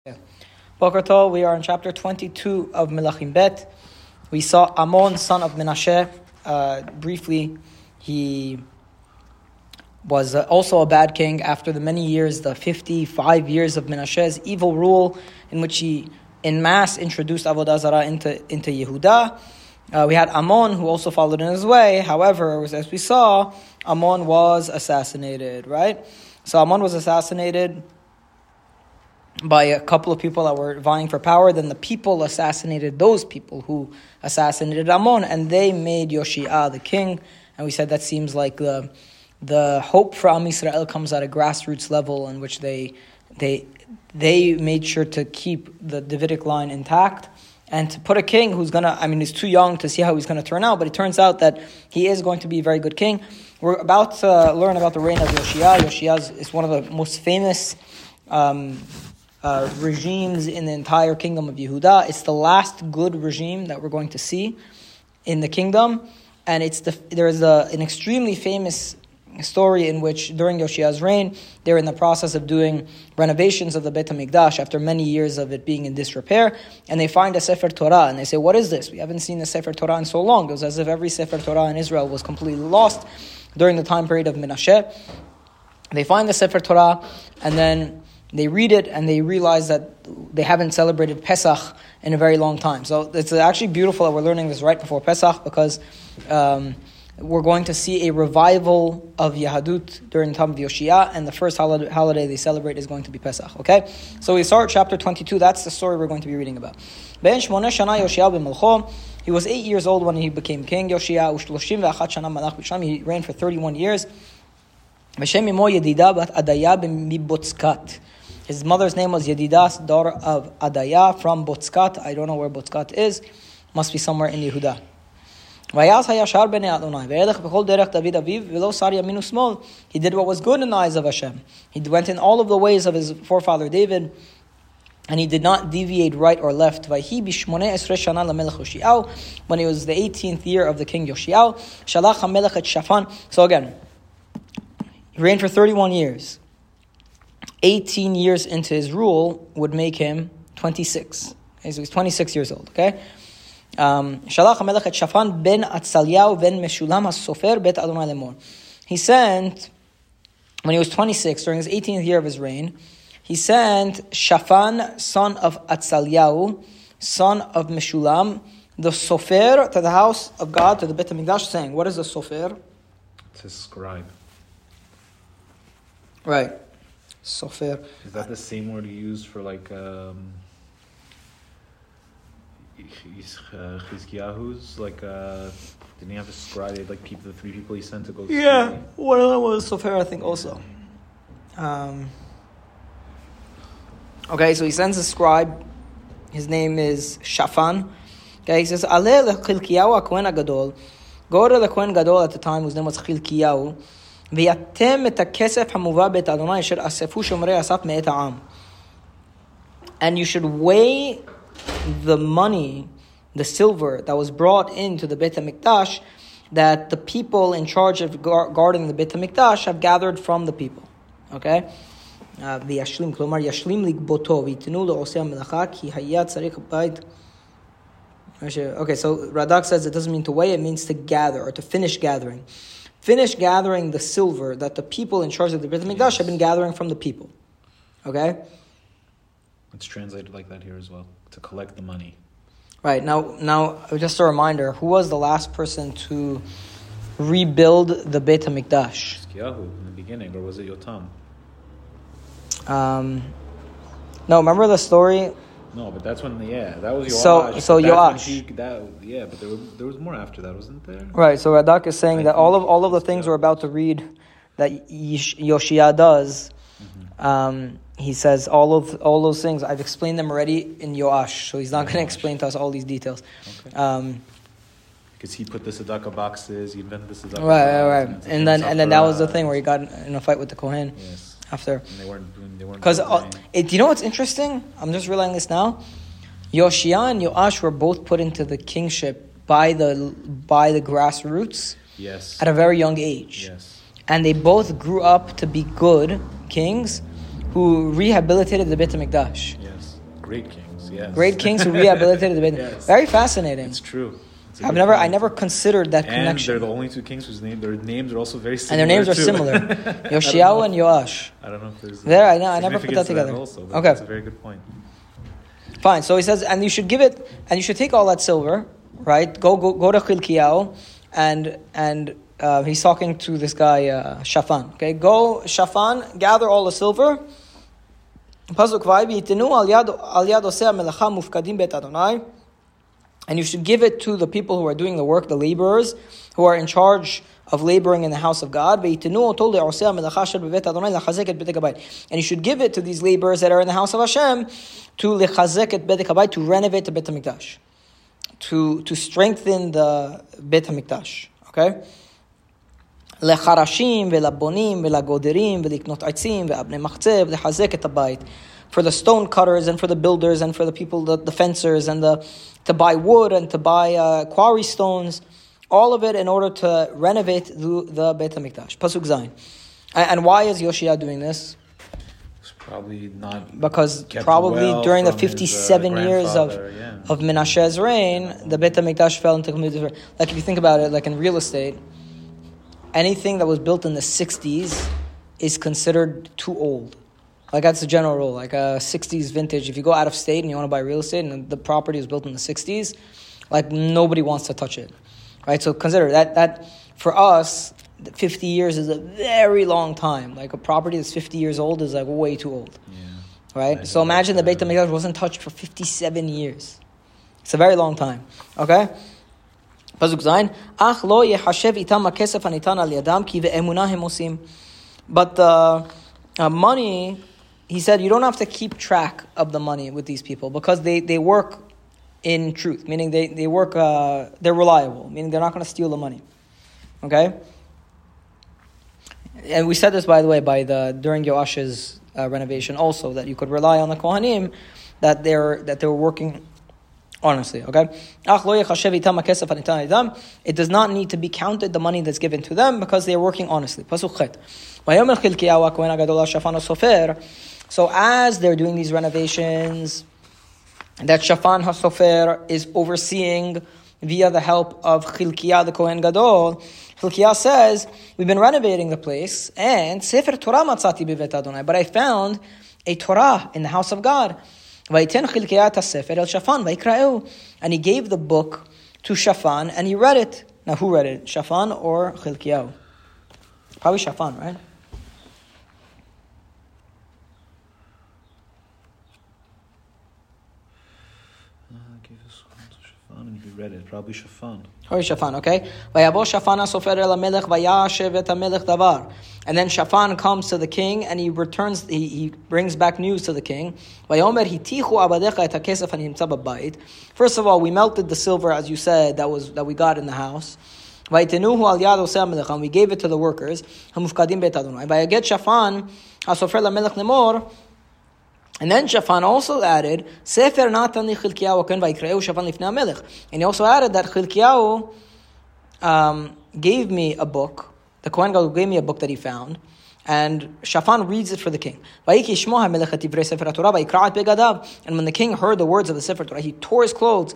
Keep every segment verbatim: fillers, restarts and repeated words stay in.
Boker Tov, we are in chapter twenty-two of Melachim Bet. We saw Amon, son of Menashe. Uh, briefly, he was uh, also a bad king after the many years, the fifty-five years of Menashe's evil rule, in which he en masse introduced Avodah Zarah into, into Yehuda. Uh, we had Amon, who also followed in his way. However, as we saw, Amon was assassinated, right? So Amon was assassinated by a couple of people that were vying for power. Then the people assassinated those people who assassinated Amon, and they made Yoshia the king. And we said that seems like the the hope for Am Yisrael comes at a grassroots level, in which they they they made sure to keep the Davidic line intact and to put a king who's gonna. I mean, he's too young to see how he's gonna turn out, but it turns out that he is going to be a very good king. We're about to learn about the reign of Yoshia. Yoshia is one of the most famous Um, Uh, regimes in the entire kingdom of Yehuda. It's the last good regime that we're going to see in the kingdom, and it's the there is a, an extremely famous story in which during Yoshia's reign they're in the process of doing renovations of the Beit HaMikdash after many years of it being in disrepair, and they find a Sefer Torah and they say, "What is this? We haven't seen the Sefer Torah in so long." It was as if every Sefer Torah in Israel was completely lost during the time period of Menashe. They find the Sefer Torah and then they read it and they realize that they haven't celebrated Pesach in a very long time. So it's actually beautiful that we're learning this right before Pesach, because um, we're going to see a revival of Yahadut during the time of Yoshia, and the first holiday, holiday they celebrate is going to be Pesach. Okay? So we start chapter twenty-two. That's the story we're going to be reading about. Ben Shmoneh Shana Yoshia b'Melcho. He was eight years old when he became king. Yoshia u'shloshim ve'achat shana malach b'Yerushalayim. He reigned for thirty-one years. V'shem imo Yedida bat Adaya b'Botzkat. His mother's name was Yedidah, daughter of Adaya from Botzkat. I don't know where Botzkat is. Must be somewhere in Yehuda. He did what was good in the eyes of Hashem. He went in all of the ways of his forefather David, and he did not deviate right or left. When he was the eighteenth year of the king Yoshia, so again, he reigned for thirty-one years. eighteen years into his rule would make him twenty-six. Okay, so he's twenty-six years old. Okay, Shalach HaMelech et Shaphan ben Atzaliyahu ben Meshulam HaSofer bet Adonai lemor. He sent, when he was twenty-six, during his eighteenth year of his reign, he sent Shaphan, son of Atzaliyahu, son of Meshulam, the Sofer, to the house of God, to the Beit HaMikdash, saying, what is a Sofer? It's a scribe. Right. Sofer. Is that the same word you use for like um, Chizkiyahu's? Like, uh, didn't he have a scribe? They'd like people, the three people he sent to go. Yeah, one of them was Sofer, I think, also. Um, okay, so he sends a scribe. His name is Shaphan. Okay, he says, "Aleh leChilkiyahu HaKohen HaGadol." Go to the Kohen Gadol at the time, whose name was Chilkiyahu. ויתם את הכסף המובא בית אדוני אשר אספו שומרי הסף מאת העם. And you should weigh the money, the silver that was brought into the Beit HaMikdash, that the people in charge of guarding the Beit HaMikdash have gathered from the people. Okay? וישלים, כלומר ישלים לגבותו ויתנו לעושי המלאכה כי היה צריך בית. Okay, so Radak says it doesn't mean to weigh, it means to gather or to finish gathering. Finish gathering the silver that the people in charge of the Beit HaMikdash yes. have been gathering from the people. Okay? It's translated like that here as well, to collect the money. Right, now, now just a reminder, who was the last person to rebuild the Beit HaMikdash? Chizkiyahu in the beginning, or was it Yotam? Um, no, remember the story? No, but that's when, yeah, that was Yoash. So, so Yoash. He, that, yeah, but there was, there was more after that, wasn't there? Right, so Radak is saying I that all of all of the things we're about to read that Yoshia does, mm-hmm. um, he says all of all those things, I've explained them already in Yoash, so he's not going to explain to us all these details. Okay. Um, because he put the tzedakah boxes, he invented the tzedakah right, right, right. And, and then and then that was the thing where he got in a fight with the Kohen. Yes. After. And they weren't doing, they weren't Because, uh, you know what's interesting? I'm just realizing this now. Yoshia and Yoash were both put into the kingship by the by the grassroots. Yes. At a very young age. Yes. And they both grew up to be good kings who rehabilitated the Beit HaMikdash. Yes. great kings, yes. Great kings who rehabilitated the Beit. Yes. Very fascinating. It's true. It's I've never, point. I never considered that and connection. And they're the only two kings whose name, their names are also very similar. And their names are too. similar. Yoshiyahu and Yoash. I don't know if there's. There, I know. I never put that together. That also, okay, that's a very good point. Fine. So he says, and you should give it, and you should take all that silver, right? Go, go, go to Chilkiyahu, and and uh, he's talking to this guy uh, Shaphan. Okay, go Shaphan, gather all the silver. Pasuk five, Yitenu al yad al yad oseh melacha mufkadim bet Adonai, and you should give it to the people who are doing the work, the laborers who are in charge of laboring in the house of God. And you should give it to these laborers that are in the house of Hashem to lechazek et Beit HaBayit, to renovate the Beit HaMikdash, to to strengthen the Beit HaMikdash. Okay. Lecharashim ve'labonim ve'lagoderim ve'liknot aitzim ve'abnei machzeh ve'lechazek et habayit, for the stone cutters and for the builders and for the people, the, the fencers, and the to buy wood and to buy uh, quarry stones, all of it in order to renovate the, the Beit HaMikdash. Pasuk Zayin. And, and why is Yoshia doing this? It's probably not because probably well during the fifty-seven his, uh, years of yeah. of Menashe's reign, the Beit HaMikdash fell into complete. Like if you think about it, like in real estate, anything that was built in the sixties is considered too old. Like that's the general rule. Like a sixties vintage, if you go out of state and you want to buy real estate and the property was built in the sixties, like nobody wants to touch it. Right? So consider that, that for us, fifty years is a very long time. Like a property that's fifty years old is like way too old. Yeah. Right? So imagine the Beit HaMikdash wasn't touched for fifty-seven years. It's a very long time. Okay? Pasuk Zayin, Ach lo yehashev itam hakesef hanitan al yadam ki ve'emunah hem osim. But the uh, money, he said, you don't have to keep track of the money with these people because they, they work in truth, meaning they, they work, uh, they're reliable, meaning they're not going to steal the money. Okay? And we said this, by the way, by the during Yoash's uh, renovation also, that you could rely on the Kohanim, that they're that they were working honestly. Okay? It does not need to be counted, the money that's given to them, because they are working honestly. So as they're doing these renovations, that Shaphan HaSofer is overseeing via the help of Chilkiah the Kohen Gadol, Chilkiah says, we've been renovating the place, and Sefer Torah matzati bevet Adonai, but I found a Torah in the house of God. Vayiten Chilkiah HaSefer el Shaphan vaykra'eu, and he gave the book to Shaphan, and he read it. Now who read it? Shaphan or Chilkiah? Probably Shaphan, right? And he read it, probably Shaphan. Or Shaphan, okay. Vayavo Shaphan HaSofer el HaMelech vayashev et HaMelech davar. And then Shaphan comes to the king and he returns, he, he brings back news to the king. Vayomer hitichu abadecha et hakesef hanimtza babayit. First of all, we melted the silver, as you said, that was that we got in the house. Vayitenuhu al yad oseh HaMelech, and we gave it to the workers. Hamufkadim bet Adonai. Vayaget Shaphan HaSofer LaMelech lemor. And then Shaphan also added, Sefer Natan li Chilkiyahu ken vaykra'eu Shaphan lifnei HaMelech. And he also added that Chilkiyahu um, gave me a book, the Kohen Gadol gave me a book that he found, and Shaphan reads it for the king. And when the king heard the words of the Sefer Torah, he tore his clothes.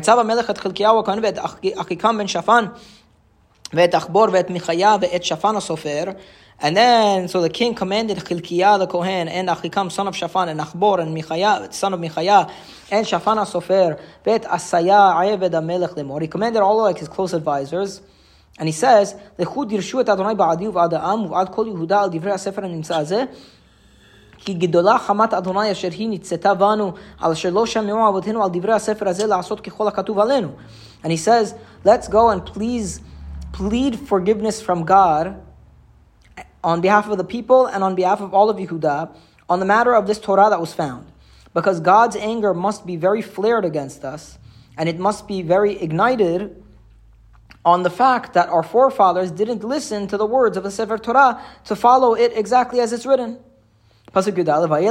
And then, so the king commanded Chilkiah the Kohen and Achikam, son of Shaphan, and Achbor, and Michaya, son of Michaya, and Shaphan HaSofer, Bet Asaya Ayeved HaMelech Lemor. He commanded all of like his close advisors, and he says, Lechud yirshu et Adonai ba'adi u'v'ad ha'am u'v'ad kol Yehuda al divrei HaSefer ha'nimtza hazeh, ki gedola chamat Adonai asher hi nitzeta banu al asher lo shami'u avotenu al divrei HaSefer hazeh la'asot kechol ha'katuv alenu. And he says, let's go and please plead forgiveness from God on behalf of the people and on behalf of all of Yehuda on the matter of this Torah that was found. Because God's anger must be very flared against us, and it must be very ignited on the fact that our forefathers didn't listen to the words of the Sefer Torah to follow it exactly as it's written. Okay,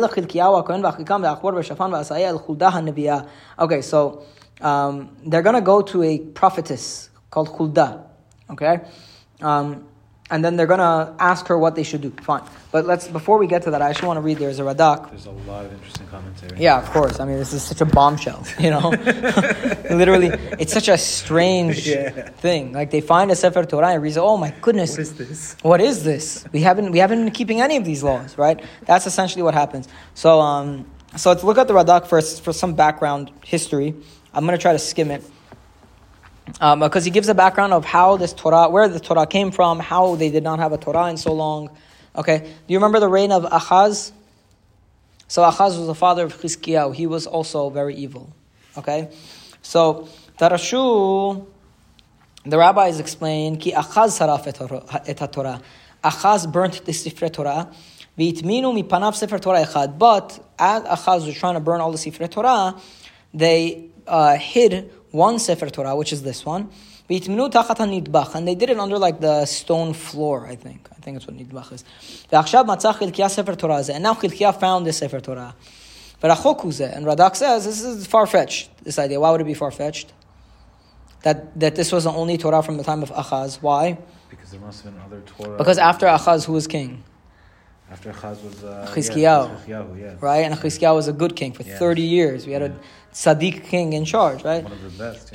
so um, they're going to go to a prophetess called Huldah. Okay? Um, and then they're going to ask her what they should do. Fine. But let's before we get to that, I actually want to read, there's a Radak. There's a lot of interesting commentary. Yeah, of course. I mean, this is such a bombshell, you know? Literally, it's such a strange yeah. thing. Like, they find a Sefer Torah and read, oh my goodness. What is this? What is this? We haven't we haven't been keeping any of these laws, right? That's essentially what happens. So, um, so let's look at the Radak first for some background history. I'm going to try to skim it. Um, because he gives a background of how this Torah, where the Torah came from, how they did not have a Torah in so long. Okay, do you remember the reign of Achaz? So Achaz was the father of Chizkiyahu. He was also very evil. Okay, so Tarashu, the rabbis explain, Ki Achaz saraf et ha-Torah. Achaz burnt the Sifrei Torah. V'itminu mipanav Sefer Torah echad. But as Achaz was trying to burn all the Sifrei Torah, they uh, hid one Sefer Torah, which is this one. And they did it under like the stone floor, I think. I think that's what Nidbach is. And now Chilkiah found this Sefer Torah. And Radak says, this is far-fetched, this idea. Why would it be far-fetched? That that this was the only Torah from the time of Achaz. Why? Because there must have been other Torah. Because after Achaz, who was king? After Achaz was uh, Chizkiyahu, yeah, yeah. right? And Chizkiyahu was a good king for yeah. thirty years. We had yeah. a tzaddik king in charge, right? One of the best.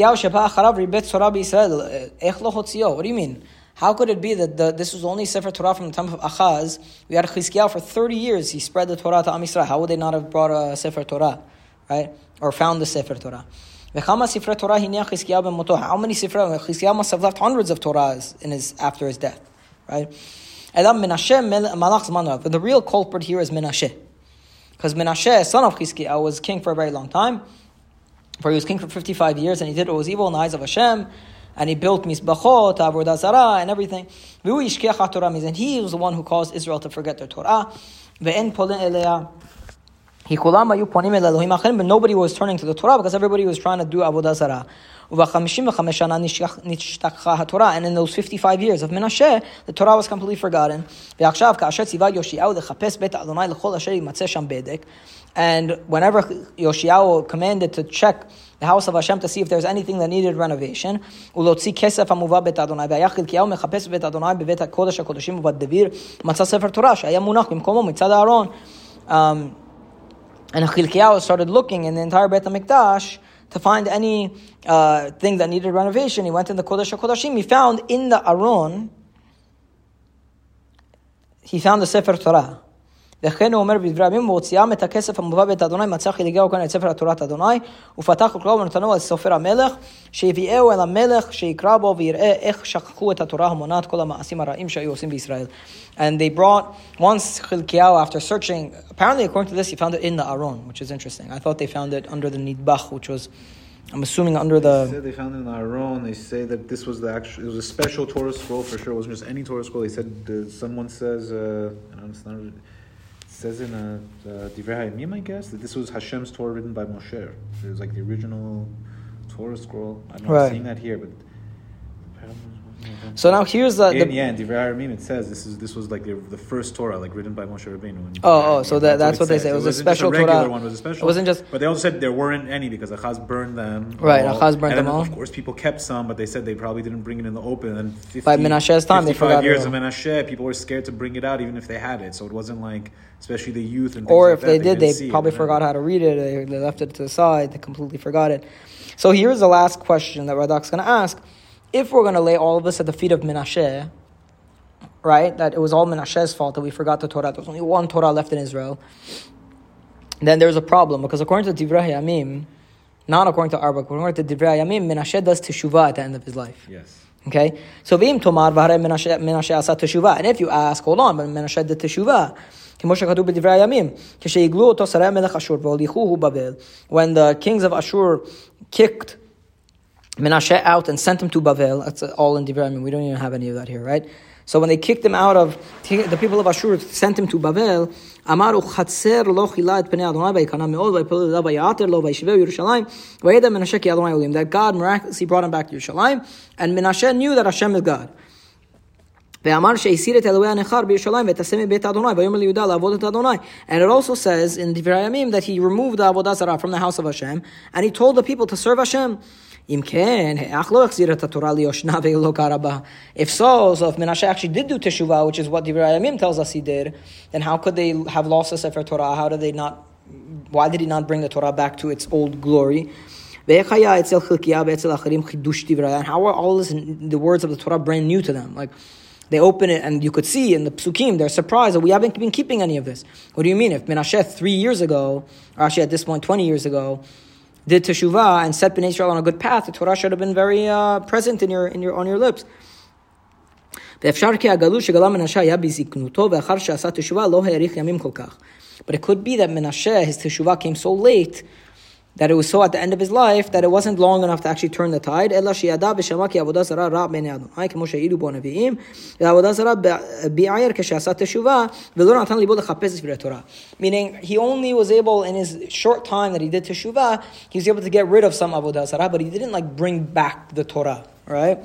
Yeah. What do you mean? How could it be that the, this was only Sefer Torah from the time of Achaz? We had Chizkiyahu for thirty years. He spread the Torah to Am Yisrael. How would they not have brought a Sefer Torah, right? Or found the Sefer Torah? How many Sifrei Chizkiyahu must have left hundreds of Torahs in his after his death, right? But the real culprit here is Menashe. Because Menashe, son of Chizkiyahu, was king for a very long time. For he was king for fifty-five years, and he did what was evil in the eyes of Hashem, and he built Mizbachot, Avodah Zarah, and everything. And he was the one who caused Israel to forget their Torah. But nobody was turning to the Torah because everybody was trying to do Avodah Zarah. And in those fifty-five years of Menashe, the Torah was completely forgotten. And whenever Yoshiyahu commanded to check the house of Hashem to see if there's anything that needed renovation, um, and Chilkiyahu started looking in the entire Beit HaMikdash to find any uh, thing that needed renovation. He went in the Kodesh HaKodashim. He found in the Aron, he found the Sefer Torah. וכן הוא אומר בדברי הימים, והוציאם את הכסף המובא בית אדוני, מצא חילקיהו כאן את ספר התורת אדוני, ופתח וקראו ונתנו על סופר המלך, שהביאהו אל המלך, שיקרא בו ויראה איך שכחו את התורה המונעת כל המעשים הרעים שהיו עושים בישראל. And they brought, once Chilkiyahu, after searching, apparently according to this, he found it in the Aron, which is interesting. I thought they found it under the Nidbach, which was, I'm assuming under the... They said they found it in the Aron. They say that this was the actual, it was a special Torah scroll for sure. It wasn't just any Torah scroll. They said, uh, someone says, uh, I don't know, it says in a uh, Divrei Hayamim, I guess, that this was Hashem's Torah written by Moshe. It was like the original Torah scroll. I'm not right. seeing that here, but... So now here's the... In, the yeah, in Divrei Hayamim it says this is this was like the, the first Torah, like written by Moshe Rabbeinu. Oh, oh, so that, that's, that's what, what they say. It was, it was a special just a regular Torah. One, it was a special. It wasn't just... But they also said there weren't any because Achaz burned them. Right, all. Achaz burned and them all. Of course, people kept some, but they said they probably didn't bring it in the open. And fifty, by Menashe's time, they forgot years it of Menashe, people were scared to bring it out, even if they had it. So it wasn't like, especially the youth and things or like if that, they, they did, they probably it, forgot how to read it. They, they left it to the side. They completely forgot it. So here's the last question that Radak's going to ask. If we're going to lay all of this at the feet of Menashe, right, that it was all Menashe's fault that we forgot the Torah, there was only one Torah left in Israel, then there's a problem, because according to Divrei Hayamim, not according to Arba, according to Divrei Hayamim, Menashe does teshuvah at the end of his life. Yes. Okay? So, V'im tomar v'harei Menashe Menashe asa teshuvah. And if you ask, hold on, but Menashe did teshuvah. When the kings of Ashur kicked Menashe out and sent him to Bavel, that's all in Divrei Hayamim, we don't even have any of that here, right? So when they kicked him out of, the people of Ashur sent him to Bavel, Amaru chatzer lo chila et pnei Adonai v'yikana me'od v'yipol elav v'yater lo v'yishveu Yerushalayim v'yeda Menashe ki Adonai olim. That God miraculously brought him back to Yerushalayim, and Menashe knew that Hashem is God. Ve'amar she'isir et Elohei hanechar b'Yerushalayim v'tasem beit Adonai v'yomer liYudah la'avod et Adonai. And it also says in Divrei Hayamim that he removed the Avodah Zarah from the house of Hashem, and he told the people to serve Hashem. If so, so if Menashe actually did do teshuvah, which is what Divrei Hayamim tells us he did, then how could they have lost the Sefer Torah? How did they not? Why did he not bring the Torah back to its old glory? And how are all this, the words of the Torah brand new to them? Like they open it and you could see in the psukim, they're surprised that we haven't been keeping any of this. What do you mean? If Menashe three years ago, or actually at this point twenty years ago, did teshuvah and set Bnei Israel on a good path, the Torah should have been very uh, present in your in your on your lips. But it could be that Menashe, his teshuvah came so late that it was so at the end of his life that it wasn't long enough to actually turn the tide. Meaning, he only was able, in his short time that he did teshuvah, he was able to get rid of some avodah zarah, but he didn't like bring back the Torah, right?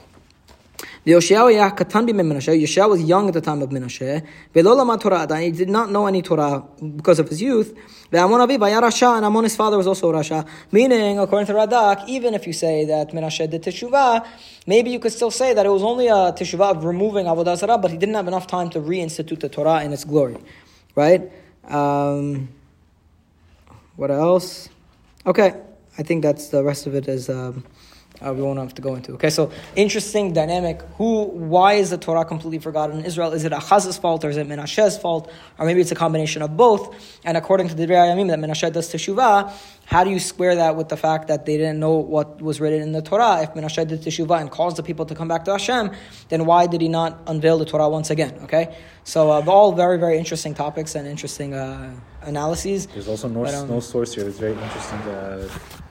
Yeshua was young at the time of Menashe. He did not know any Torah because of his youth. And Amon, his father, was also Rasha. Meaning, according to Radak, even if you say that Menashe did teshuvah, maybe you could still say that it was only a teshuvah of removing avodah zarah, but he didn't have enough time to reinstitute the Torah in its glory. Right? Um, what else? Okay, I think that's the rest of it is... Um, Uh, we won't have to go into. Okay, so interesting dynamic. Who? Why is the Torah completely forgotten in Israel? Is it Achaz's fault or is it Menashe's fault? Or maybe it's a combination of both. And according to the Divrei Hayamim, that Menashe does teshuvah, how do you square that with the fact that they didn't know what was written in the Torah? If Menashe did teshuvah and caused the people to come back to Hashem, then why did he not unveil the Torah once again? Okay, so uh, all very, very interesting topics and interesting uh, analyses. There's also no, but, um, no source here. It's very interesting. Uh,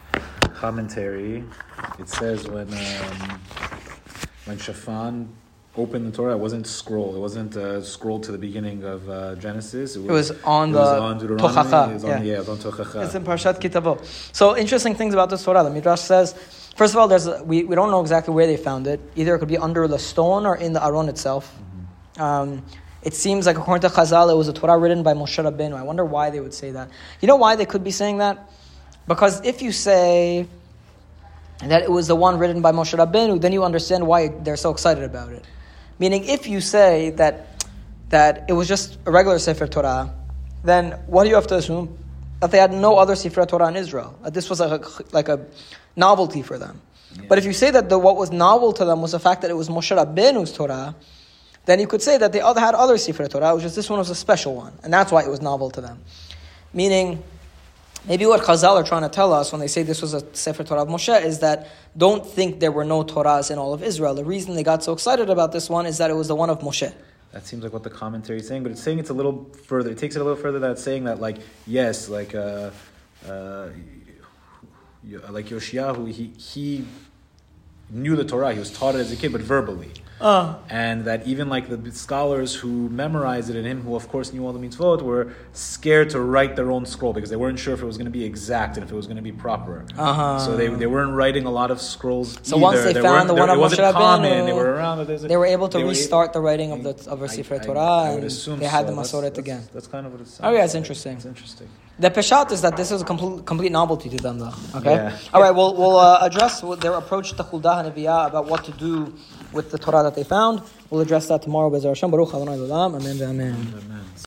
commentary. It says when um, when Shaphan opened the Torah, it wasn't scroll. It wasn't uh, scrolled to the beginning of uh, Genesis. It was, it was on it the was on Deuteronomy. Tochacha. It was on, yeah. yeah, it was on Tochacha. It's in Parshat Ki Tavo. So interesting things about this Torah. The Midrash says, first of all, there's a, we we don't know exactly where they found it. Either it could be under the stone or in the Aron itself. Mm-hmm. Um, it seems like according to Chazal, it was a Torah written by Moshe Rabbeinu. I wonder why they would say that. You know why they could be saying that? Because if you say that it was the one written by Moshe Rabbeinu, then you understand why they're so excited about it. Meaning, if you say that that it was just a regular Sefer Torah, then what do you have to assume? That they had no other Sefer Torah in Israel. That this was like a, like a novelty for them. Yeah. But if you say that the, what was novel to them was the fact that it was Moshe Rabbeinu's Torah, then you could say that they other had other Sefer Torah, which is this one was a special one. And that's why it was novel to them. Meaning, maybe what Chazal are trying to tell us when they say this was a Sefer Torah of Moshe is that don't think there were no Torahs in all of Israel. The reason they got so excited about this one is that it was the one of Moshe. That seems like what the commentary is saying, but it's saying it's a little further. It takes it a little further. That it's saying that, like, yes, like, uh, uh, like Yoshiyahu, he he knew the Torah. He was taught it as a kid, but verbally. Uh. And that even like the scholars who memorized it and him, who of course knew all the mitzvot, were scared to write their own scroll because they weren't sure if it was going to be exact and if it was going to be proper. Uh-huh. So they they weren't writing a lot of scrolls. So either. once they there found the one of Moshe Rabbeinu, they were around. They were able to restart the writing of the of a Sefer Torah, and they had so. the Masoret again. That's, that's kind of what it's. Oh yeah, it's interesting. It's interesting. The peshat is that this is a complete, complete novelty to them, though. Okay. Yeah. All right. We'll we'll uh, address their approach to Huldah and Neviah about what to do with the Torah that they found. We'll address that tomorrow. Be'ezras Hashem. Baruch Adonai L'olam. Amen. Amen.